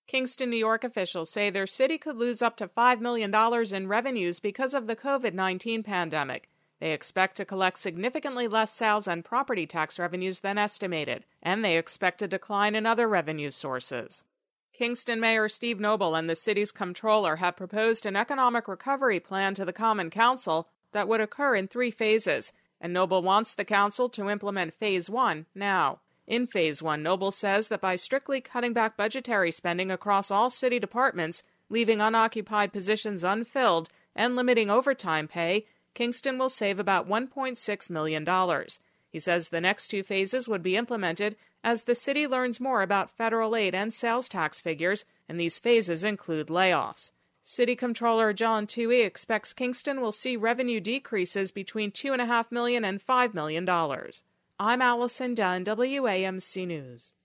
Kingston, New York officials say their city could lose up to $5 million in revenues because of the COVID-19 pandemic. They expect to collect significantly less sales and property tax revenues than estimated, and they expect a decline in other revenue sources. Kingston Mayor Steve Noble and the city's comptroller have proposed an economic recovery plan to the Common Council that would occur in 3 phases, and Noble wants the council to implement Phase 1 now. In Phase 1, Noble says that by strictly cutting back budgetary spending across all city departments, leaving unoccupied positions unfilled, and limiting overtime pay, Kingston will save about $1.6 million. He says the next 2 phases would be implemented as the city learns more about federal aid and sales tax figures, and these phases include layoffs. City Comptroller John Toohey expects Kingston will see revenue decreases between $2.5 million and $5 million. I'm Allison Dunn, WAMC News.